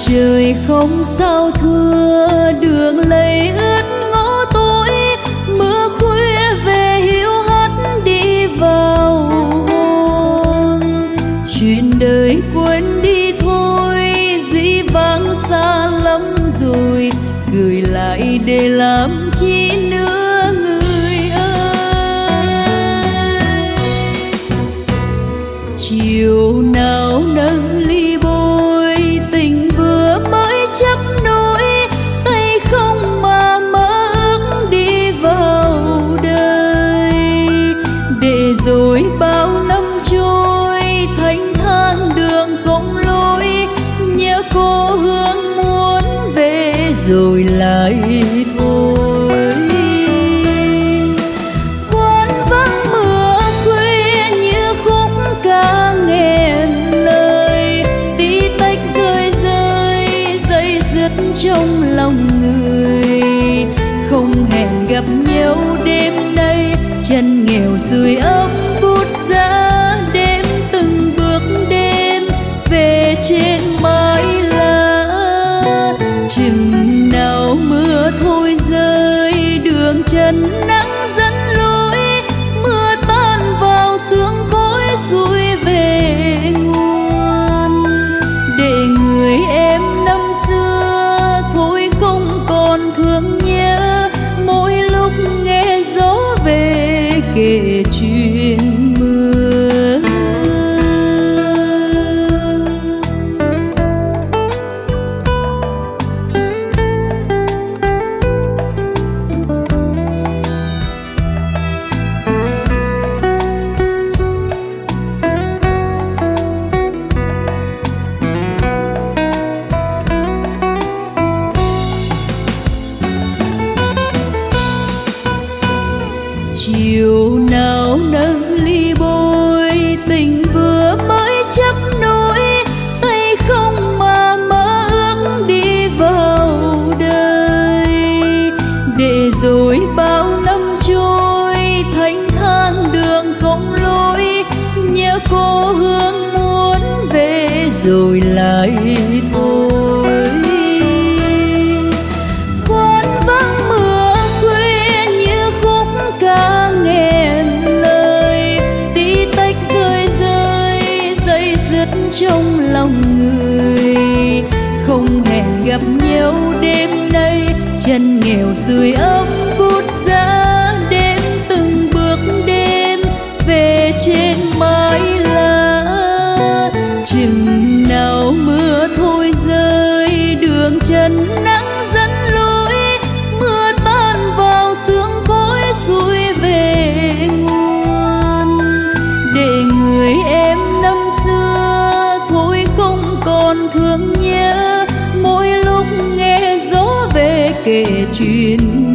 trời không sao thưa, đường lầy ướt ngõ tối, mưa khuya về hiu hắt đi vào hồn. Chuyện đời quên đi thôi, dĩ vãng xa lắm rồi, gửi lại để làm chi nữa người ơi. Chiều nào nâng ly bôi, tình vừa mới chấp nối, tay không mà mơ ước đi vào đời. Để rồi bao năm trôi, thanh thang đường không lối, nhớ cô hương muốn về rồi lại thôi. Quán vắng mưa khuya như khúc ca nghẹn lời, tí tách rơi rơi dây dứt trong lòng người. Không hẹn gặp nhau đêm nay, chân nghèo sưởi ấm bút giá, đêm từng bước đêm về trên mái lá. Chừng nào mưa thôi rơi, đường trần nắng dẫn lối, mưa tan vào sương khói xuôi về nguồn. Để người em năm xưa thôi không còn thương nhớ, mỗi lúc nghe gió về kể chuyện mưa. Chiều nào nâng ly bôi, tình vừa mới chấp nối, tay không mà mơ ước đi vào đời. Để rồi bao năm trôi, thanh thang đường không lối, nhớ cô hương muốn về rồi lại thôi. Quán vắng mưa khuya như khúc ca nghẹn lời, tí tách rơi rơi dây dứt trong lòng người. Không hẹn gặp nhau đêm nay, chân nghèo sưởi ấm bút giá, đêm từng bước đêm về trên mái lá. Chừng nào mưa thôi rơi, đường trần nắng dẫn lối, mưa tan vào sương khói xuôi về nguồn. Để người em năm xưa thôi không còn thương nhớ, mỗi lúc nghe gió về kể chuyện